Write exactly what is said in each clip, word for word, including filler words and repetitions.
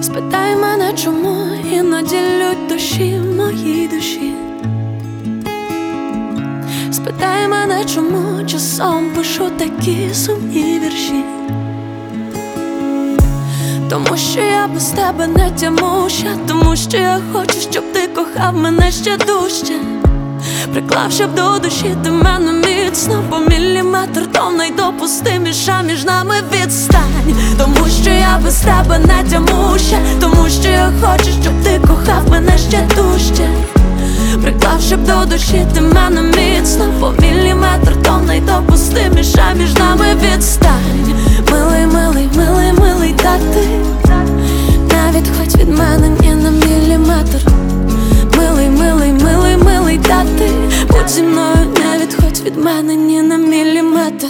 Спитай мене, чому іноді лють душі в моїй душі. Спитай мене, чому часом пишу такі сумні вірші. Тому що я без тебе не тямуща, тому що я хочу, щоб ти кохав мене ще дужче. Приклав, щоб до душі ти мене міцно, по міліметр то найдопустиміша між нами відстань. Тому що я без тебе не тямуща, тому що я хочу, щоб ти кохав мене ще дужче. Приклав, щоб до душі ти мене міцно, по міліметр то найдопустиміша між нами відстань. Милий, милий, милий, милий, та ти не відходь від мене ні на міліметр. Милий, милий, милий, милий, та ти будь зі мною, не відходь від мене ні на міліметр.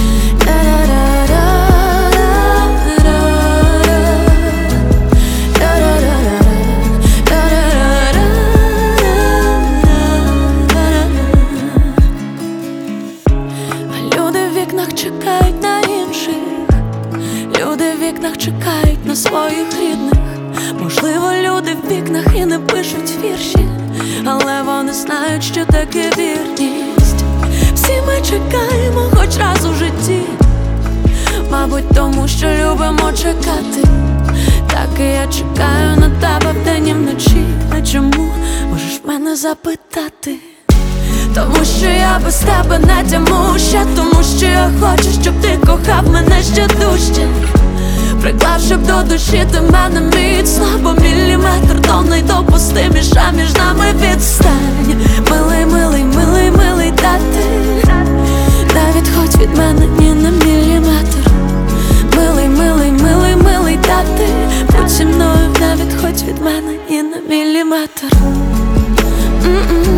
Люди в вікнах чекають на інших, люди в вікнах чекають на своїх рідних. Можливо, люди в вікнах і не пишуть вірші, але вони знають, що таке вірність. Всі ми чекаємо хоч раз у житті, мабуть, тому що любимо чекати. Так і я чекаю на тебе вдень і вночі. А чому? Можеш мене запитати? Тому що я без тебе не тямуща, тому що я хочу, щоб ти кохав мене ще дужче. Приклав, щоб до душі ти мене міцно, бо міліметр то найдопустиміша між нами відстань. Милий, милий, милий, милий, та ти не відходь від мене ні на міліметр. Милий, милий, милий, милий, та ти будь зі мною, не відходь від мене ні на міліметр. М-м.